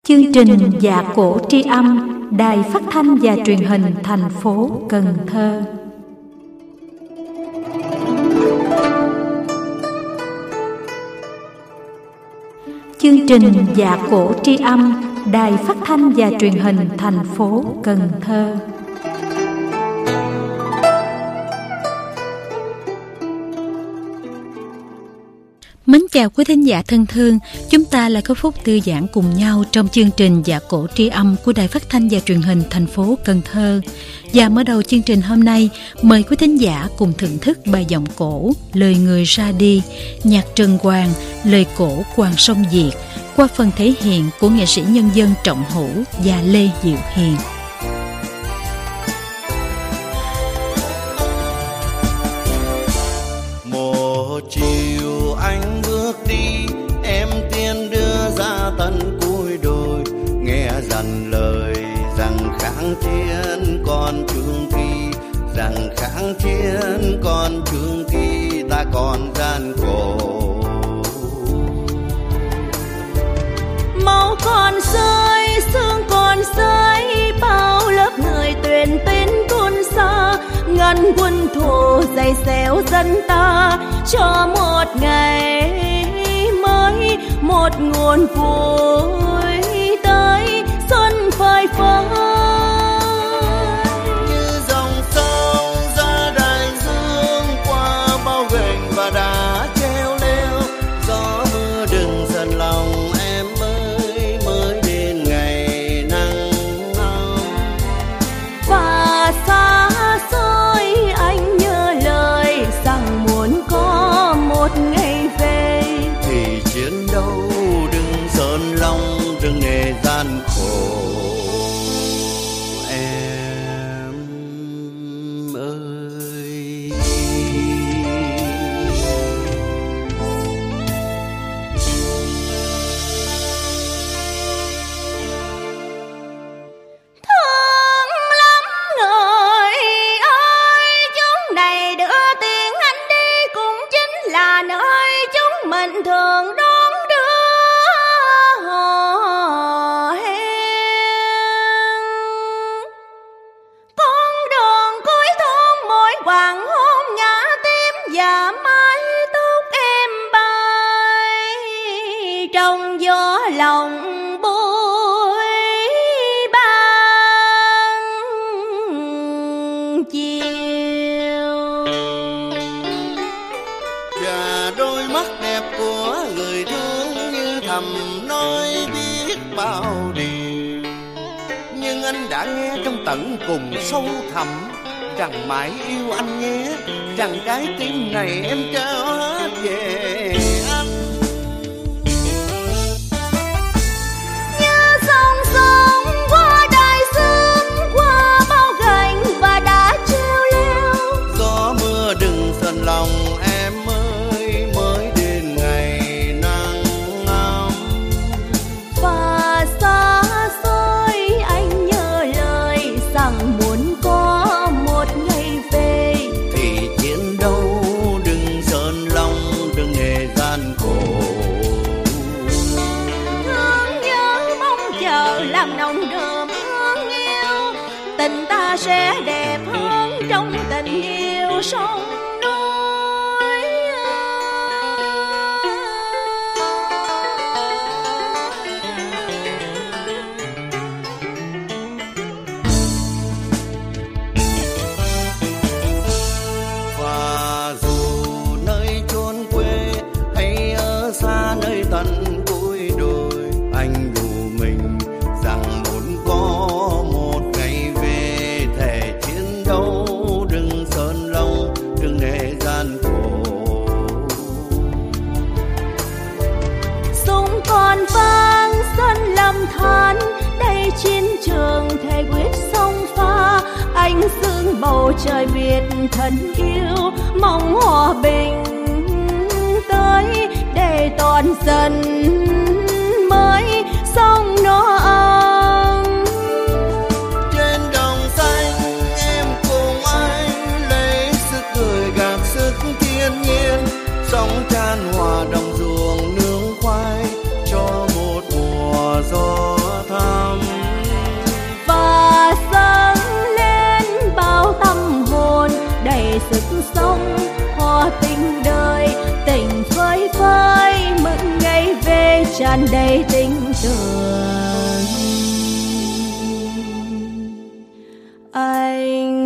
Chương trình Dạ Cổ Tri Âm, Đài Phát thanh và Truyền hình thành phố Cần Thơ. Chương trình Dạ Cổ Tri Âm, Đài Phát thanh và Truyền hình thành phố Cần Thơ. Mến chào quý thính giả thân thương, chúng ta lại có phút thư giãn cùng nhau trong chương trình Dạ Cổ Tri Âm của Đài Phát thanh và Truyền hình thành phố Cần Thơ. Và mở đầu chương trình hôm nay, mời quý thính giả cùng thưởng thức bài giọng cổ Lời Người Ra Đi, nhạc Trần Hoàng, lời cổ Hoàng Sông Việt, qua phần thể hiện của nghệ sĩ nhân dân Trọng Hữu và Lê Diệu Hiền. Một chiều anh bước đi, em tiên đưa ra tận cuối đồi, nghe dặn lời rằng kháng chiến còn trường kỳ, rằng kháng chiến còn trường kỳ, ta còn gian khổ. Máu còn rơi, xương còn rơi, bao lớp người tuyển tên tuôn xa, ngăn quân thù dày xéo dân ta cho một ngày mới, một nguồn vui tới xuân phơi phới. Như dòng sông ra đại dương, qua bao gành và đá treo leo, gió mưa đừng dần lòng em ơi, mới đến ngày nắng ấm. Và xa xôi anh nhớ lời rằng muốn có một ngày về, Thì chiến đấu đừng giỡn lòng, đừng nề gian khổ em ơi. thương lắm người ơi, chúng này đưa tiếng anh đi cũng chính là nơi chúng mình thường đón đưa hò hẹn. Con đường cuối thôn mỗi hoàng hôn ngã tím và mái tóc em bay trong gió lòng buổi ban chiều. Và đôi mắt đẹp của người thương như thầm nói biết bao điều, nhưng anh đã nghe trong tận cùng sâu thẳm rằng mãi yêu anh nhé, rằng cái tim này em trao hết về anh. Như dòng sông qua đại dương, qua bao gành và đá treo leo, Gió mưa đừng dần lòng em ơi, mới đến ngày nắng ấm. và xa xôi anh nhớ lời rằng muốn có một ngày về, Thì chiến đấu đừng giỡn lòng, đừng nề gian khổ. thương nhớ mong chờ làm nồng đượm hương yêu, tình ta sẽ đẹp hơn trong tình yêu sông núi. Và dù nơi chốn quê hay ở xa nơi tận cuối đồi, anh nhủ mình rằng muốn có một ngày về, thề chiến đấu đừng giỡn lòng, đừng nề gian khổ. Súng còn vang sân lâm than, đây chiến trường thề quyết sông pha, anh sương bầu trời Việt thân yêu, mong hòa bình tới để toàn dân mới sông nó ấm. Trên đồng xanh em cùng anh lấy sức người gạt sức thiên nhiên, sóng tràn hòa đồng ruộng nương khoai cho một mùa gió thầm. Và dâng lên bao tâm hồn đầy sức sống, hoa tình đời tình phơi phới, mừng ngày về tràn đầy tình tưởng. Anh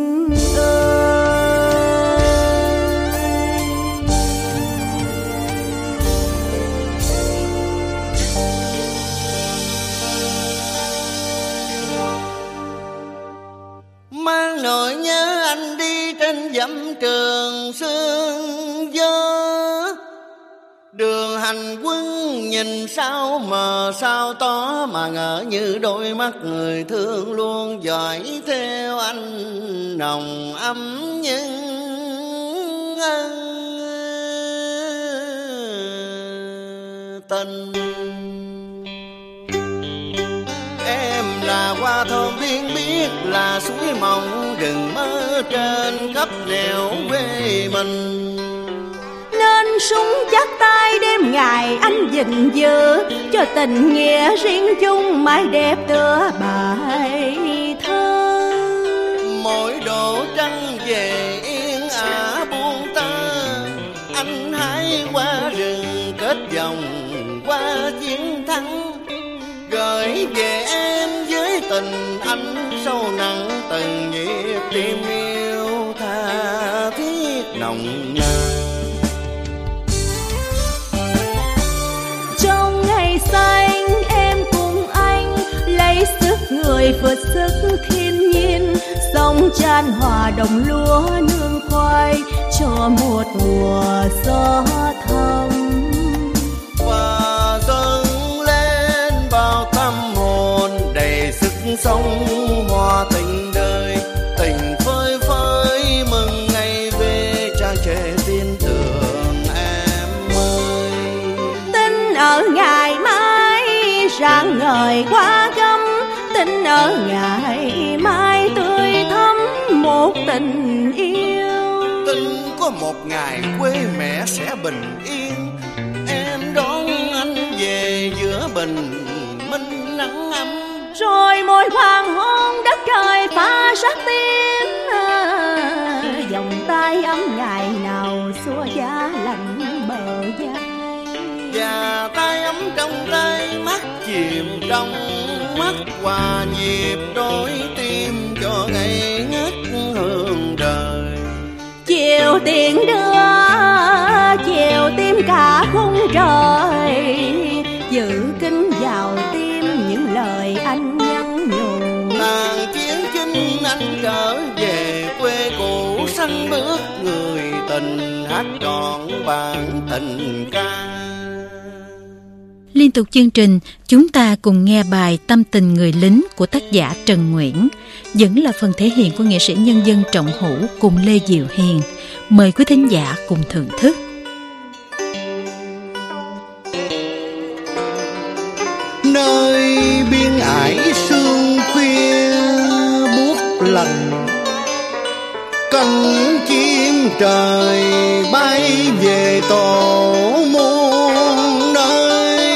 mang nỗi nhớ anh đi trên dặm Trường Sơn gió. Đường hành quân nhìn sao mờ sao tó, mà ngỡ như đôi mắt người thương luôn dõi theo anh nồng ấm nhân tình. Em là hoa thơm biên biết, là suối mộng rừng mơ trên khắp nẻo quê mình. nên súng chắc tay đêm ngày anh gìn giữ, cho tình nghĩa riêng chung mãi đẹp tựa bài thơ. Mỗi độ trăng về yên ả buông tơ, anh hái qua rừng kết dòng qua chiến thắng, gửi về em với tình anh sâu nặng từng nhịp tim yêu tha thiết nồng nàn. Trong ngày xanh em cùng anh lấy sức người vượt sức thiên nhiên, sông chan hòa đồng lúa nương khoai cho một mùa gió thơm. Và dâng lên bao tâm hồn đầy sức sống, hoa tình đời tình phơi phới, mừng ngày về trang trề tin tưởng em ơi. Tin ở ngày mai rạng ngời qua gấm, tin ở ngày mai tươi thắm một tình yêu. Tin có một ngày quê mẹ sẽ bình yên, em đón anh về giữa bình minh nắng ấm. Rồi mỗi hoàng hôn đất trời pha sắc tím, vòng tay ấm ngày nào xua giá lạnh bờ vai. Và tay ấm trong tay, mắt chìm trong mắt, hòa nhịp đôi tim cho ngày ngất hương đời. Chiều tiền đưa chiều tim cả khung trời, giữ kín vào tim những lời anh nhắn nhủ. Làng chiến chinh anh trở về quê cũ, sanh bước người tình hát trọn bản tình ca. Liên tục chương trình, chúng ta cùng nghe bài Tâm tình người lính của tác giả Trần Nguyễn, vẫn là phần thể hiện của nghệ sĩ nhân dân Trọng Hữu cùng Lê Diệu Hiền. Mời quý thính giả cùng thưởng thức. Nơi biên ải sương khuya buốt lạnh, cánh chim trời bay về tổ muôn nơi,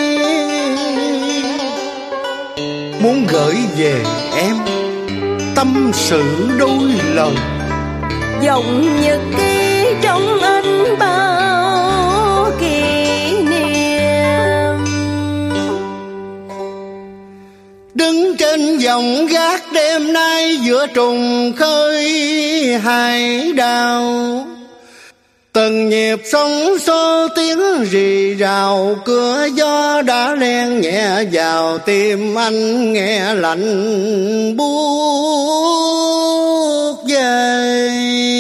muốn gửi về em tâm sự đôi lời, Dòng nhật ký trong anh bao kỷ niệm. đứng trên dòng gác đêm nay giữa trùng khơi hải đảo, từng nhịp sóng xô tiếng rì rào, cửa gió đã len nhẹ vào tim anh, nghe lạnh buốt về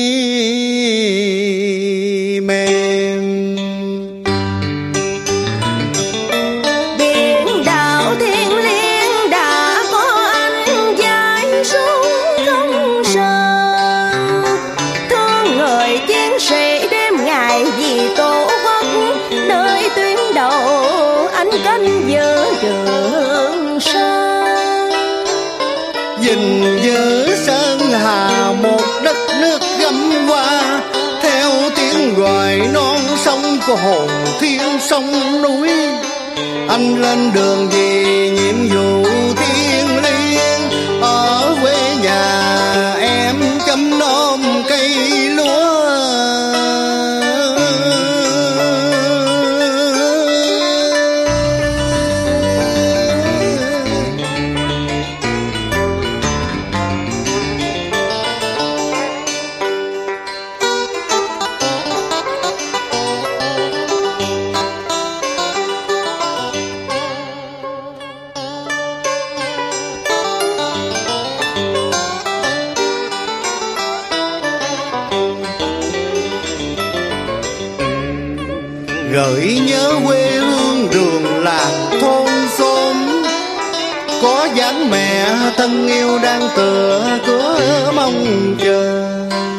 mềm. Biển đảo thiêng liêng đã có anh dãi súng không sơn, thương người chiến sĩ đêm ngày vì tổ quốc, nơi tuyến đầu anh canh giữ Trường Sơn. Gìn giữ sơn hà một đất nước gấm hoa, theo tiếng gọi non sông của hồn thiên sông núi. Anh lên đường vì nhiệm vụ gợi nhớ quê hương đường làng thôn xóm. Có dáng mẹ thân yêu đang tựa cửa mong chờ.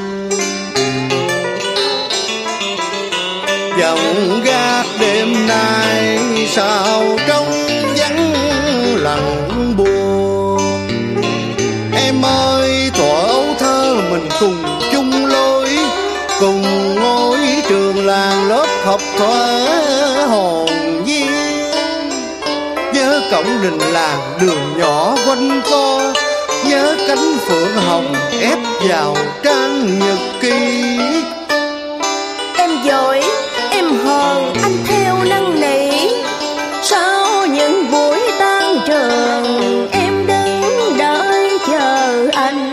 Dòng gác đêm nay sao trông vắng lặng buồn. Em ơi thuở ấu thơ mình cùng chung lối, cùng ngôi trường làng lớp học thuở hồn nhiên. Nhớ cổng đình làng đường nhỏ quanh co, nhớ cánh phượng hồng ép vào trang nhật ký. Em dội, em hờn, anh theo năn nỉ. Sau những buổi tan trường, em đứng đợi chờ anh.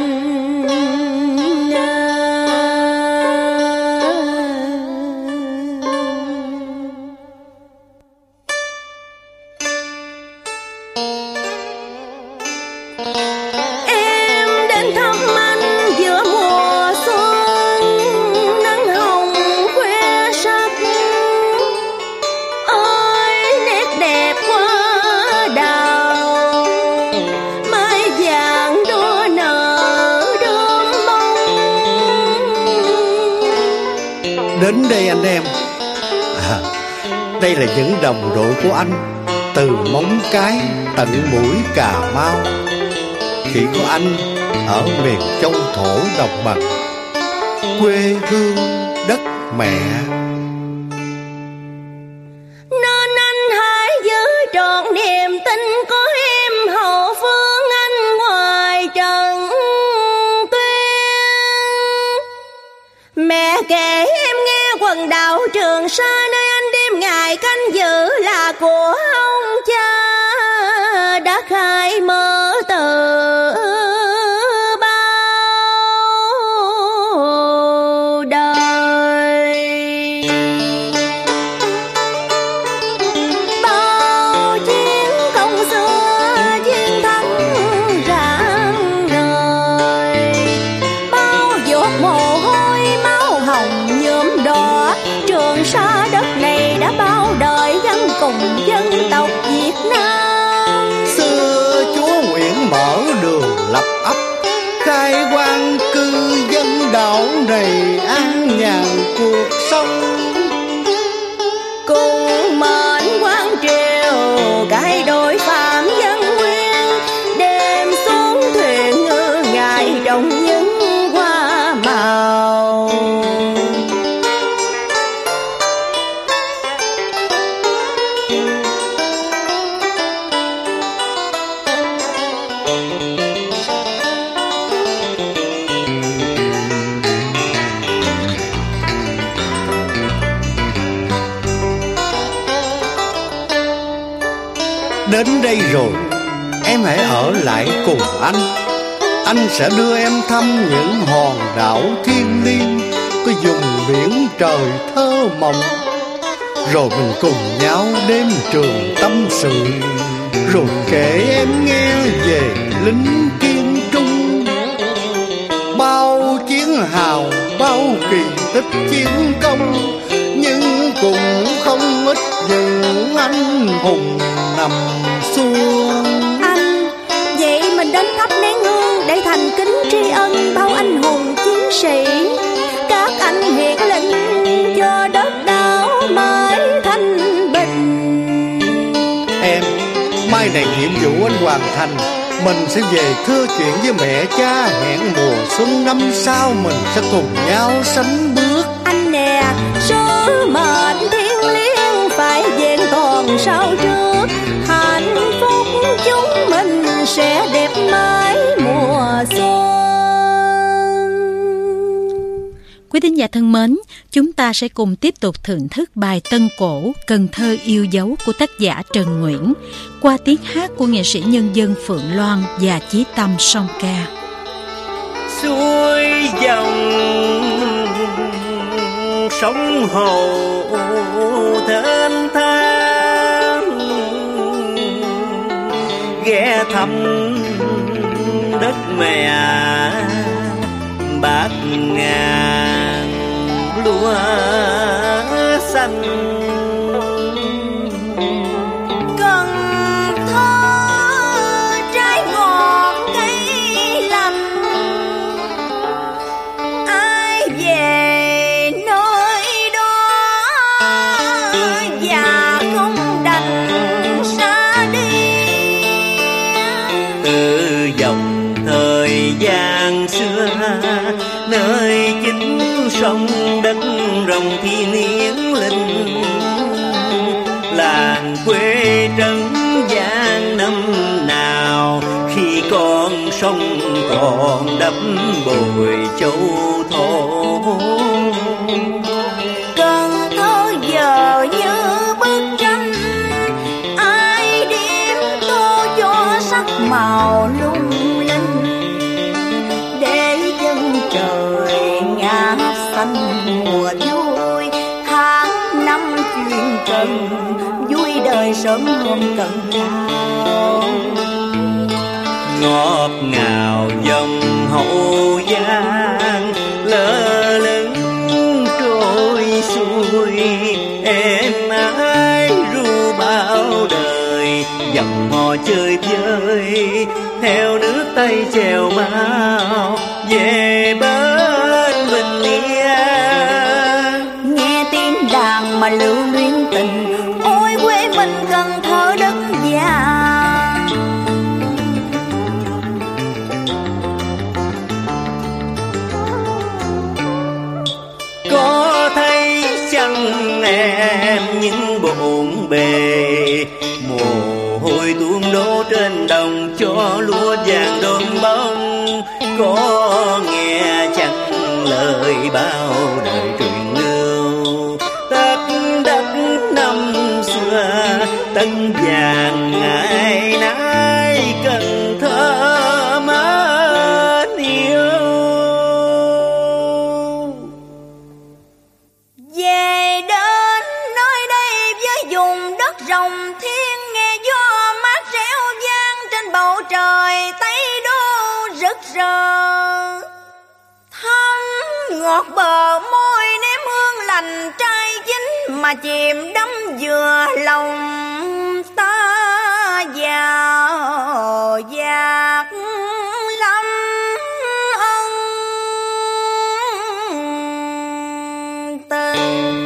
Em đến thăm anh giữa mùa xuân, nắng hồng khoe sắc. Ôi nét đẹp hoa đào, mai vàng đua nở đơm bông. Đến đây anh em. Đây là những đồng đội của anh, từ Móng Cái tận mũi Cà Mau. Chỉ có anh ở miền châu thổ đồng bằng, quê hương đất mẹ. Nên anh hãy giữ trọn niềm tin có em hậu phương anh ngoài trần tuyên. Mẹ kể em nghe quần đảo Trường Sa nơi anh đêm ngày canh giữ là của ông cha đã khai mở từ bao đời. Bao chiến công xưa chiến thắng rạng ngời, bao giọt mồ hôi máu hồng nhuộm đỏ. Trường Sa đất này đã bao đời gắn cùng dân tộc Việt Nam. Xưa Chúa Nguyễn mở đường lập ấp, khai quang cư dân đảo này an nhàn cuộc sống. Cùng mệnh quan triều cải đổi phạm dân nguyên, đêm xuống thuyền ngư ngài trồng những hoa màu. Đến đây rồi, em hãy ở lại cùng anh. Anh sẽ đưa em thăm những hòn đảo thiêng liêng, có vùng biển trời thơ mộng. Rồi mình cùng nhau đêm trường tâm sự, rồi kể em nghe về lính Kiên Trung. Bao chiến hào, bao kỳ tích chiến công, nhưng cũng không ít những anh hùng nằm xuống. Anh, vậy mình đến thắp nén hương để thành kính tri ân bao anh hùng chiến sĩ. Các anh hiển linh cho đất đảo mãi thanh bình. Em, mai này nhiệm vụ anh hoàn thành, mình sẽ về thưa chuyện với mẹ cha. Hẹn mùa xuân năm sau mình sẽ cùng nhau sánh bước. Anh nè, số mệnh thiêng liêng phải vẹn toàn sau trước. Hạnh phúc chúng mình sẽ đẹp mãi mùa xuân. Quý thính giả thân mến, chúng ta sẽ cùng tiếp tục thưởng thức bài tân cổ Cần Thơ yêu dấu của tác giả Trần Nguyễn qua tiếng hát của nghệ sĩ nhân dân Phượng Loan và Chí Tâm song ca. Xuôi dòng sông hồ thênh thang, ghé thăm đất mẹ bát ngàn lúa xanh. từ dòng thời gian xưa, nơi chính sông đất rồng thiên yến linh. Làng quê trấn Giang năm nào, khi con sông còn đắp bồi châu thổ. Cần Thơ giờ như bức tranh, ai điểm tô cho sắc màu lung linh, để chân trời ngát xanh mùa vui. Tháng năm chuyên cần, vui đời sớm hôm cần cao. Ngọt ngào dòng Hậu Giang, lơ lửng trôi xuôi, em ái ru bao đời. Dòng hò chơi vơi, theo nước Tây chèo mau về bên Bình Yên. Nghe tiếng đàn mà lưu luyến tình, ôi quê mình Cần Thơ đất vàng. Có thấy chăng em những bộn bề, mồ hôi tuôn đổ trên đồng cho lúa vàng đơm bông. Có nghe chăng lời bao đời truyền lưu, tất đất năm xưa tân vàng ngày nay Cần Thơ mến yêu. Về đến nơi đây với vùng đất rồng thiên, nghe gió mát réo vang trên bầu trời Tây Đô rực rỡ. Thơm ngọt bờ môi nếm hương lành trai chín, mà chìm đắm vừa lòng ta vào dạt lâm ân tình.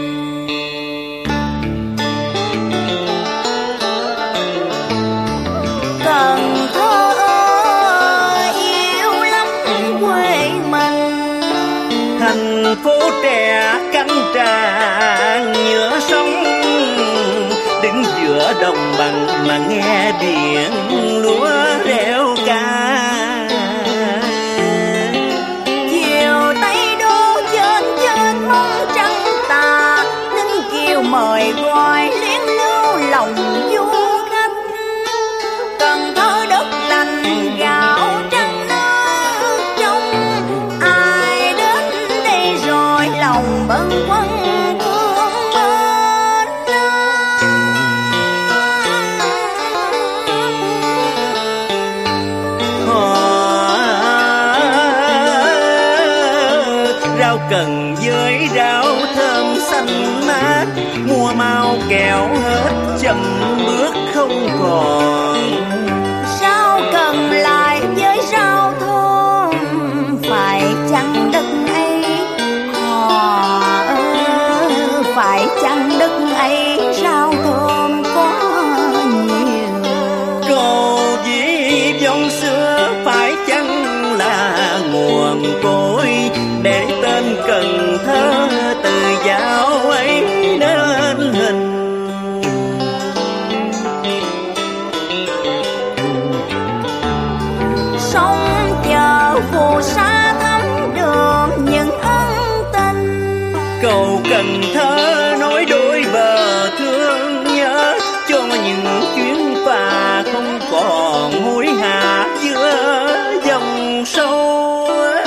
Cần Thơ ơi, yêu lắm quê mình. Thành phố trẻ cánh tràn nhựa sông, đứng giữa đồng bằng mà nghe biển lúa reo ca. Chiều Tây Đô trên trên mong trăng tà, Ninh Kiều mời gọi luyến lưu lòng du khách. Cần Thơ đất lành gạo trắng nước trong, ai đến đây rồi lòng bâng khuâng thương mến. Rau cần với rau thơm xanh mát, mùa mau kẹo hết chậm bước không còn. Rau cần lại với rau thơm, phải chăng đất ấy phải chăng đất ấy rau thơm có nhiều. Câu dĩ vọng xưa phải chăng là nguồn cội, để tên Cần Thơ từ dạo ấy nên hình. Sông chờ phù sa thắm đường những ân tình. Cầu Cần Thơ nối đôi bờ thương nhớ, cho những chuyến phà không còn hối hả giữa dòng sâu.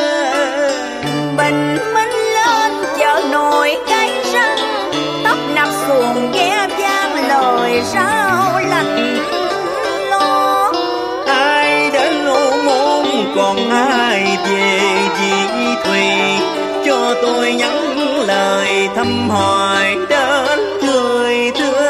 Bình minh lên chợ nồi cây răng, tấp nập xuồng ghe vang lời rao lạnh lo. Ai đến Ô Môn còn ai về Vị Thùy, cho tôi nhắn lời thăm hỏi đến người thương.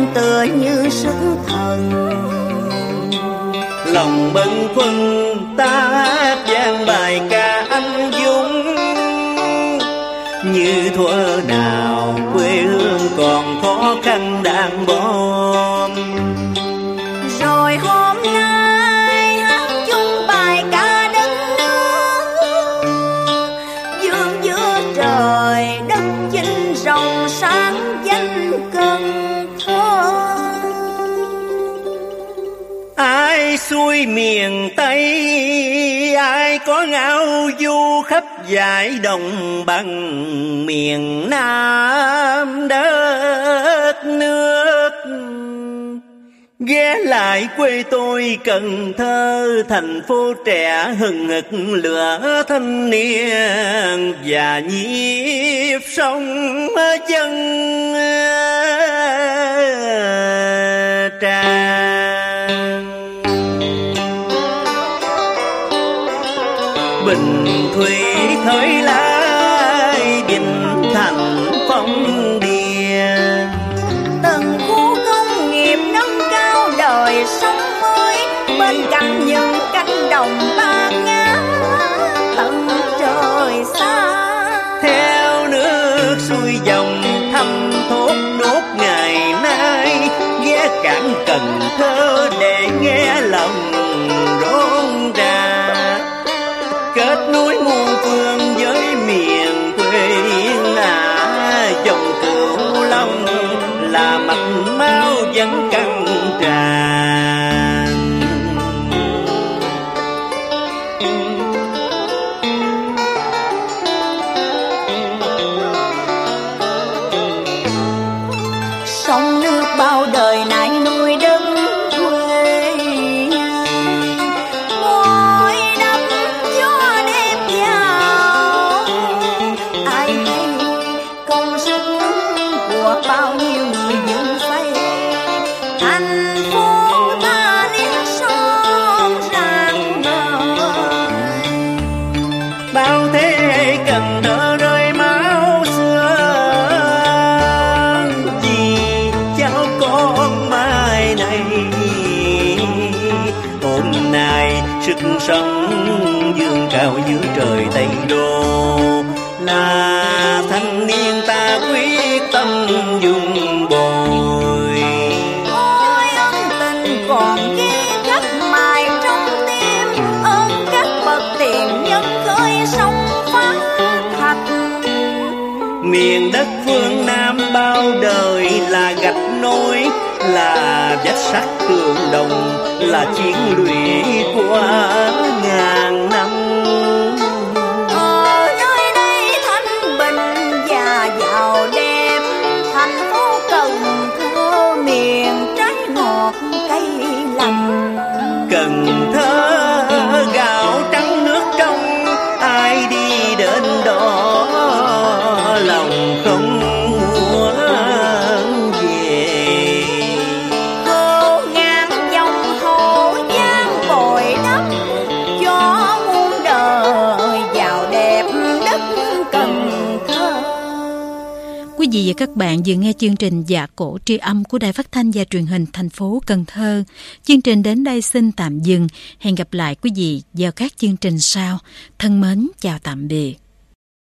tựa như sức thần. Lòng bâng khuâng ta vang bài ca anh dũng, như thuở nào quê hương còn khó khăn đạn bom. Rồi hôm nay hát chung bài ca đất nước, dương giữa trời đất chinh rồng sáng danh Cần Thơ. Ai xuôi miền Tây, ai có ngao du khắp dải đồng bằng miền Nam đất nước. Ghé lại quê tôi Cần Thơ, thành phố trẻ hừng hực lửa thanh niên và nhịp sông dân tràn. Bình thủy thới lai, Bình Thành phong điền, Từng khu công nghiệp nâng cao đời sống mới, bên cạnh những cánh đồng bát ngát tận trời xa. theo nước xuôi dòng thăm thốt nốt ngày nay, ghé cảng Cần Thơ để nghe lòng rộn rã, kết nối muôn phương với miền quê Yên Ả. Dòng Cửu Long là mạch máu vẫn căng tràn. Sông nước bao đời nay nuôi đất quê, mỗi năm gió đêm vào, ai thấy công sức của bao nhiêu người dựng xây thành phố ta liếc son rạng ngời. Bao thế hệ Cần Thơ rơi máu xưa, vì cháu con mai này. Hôm nay sức sống dương cao giữa trời Tây Đô, là thanh niên ta quyết tâm dùng bồi. Ôi ân tình còn ghi khắc mài trong tim, ơn các bậc tiền nhân khơi sông phá thạch. Miền đất phương Nam bao đời là gạch nối, là vách sắt tường đồng, là chiến lũy của ngàn năm. Ở nơi đây thanh bình và giàu đẹp, thành phố Cần Thơ miền trái ngọt cây lành. Cần Thơ gạo trắng nước trong, ai đi đến đó lòng không muốn về. Cô ngàn dòng hậu giang bồi đắp cho muôn đời giàu đẹp đất Cần Thơ. Quý vị và các bạn vừa nghe chương trình Dạ Cổ Tri Âm của Đài Phát thanh và Truyền hình thành phố Cần Thơ. Chương trình đến đây xin tạm dừng. Hẹn gặp lại quý vị vào các chương trình sau. Thân mến chào tạm biệt.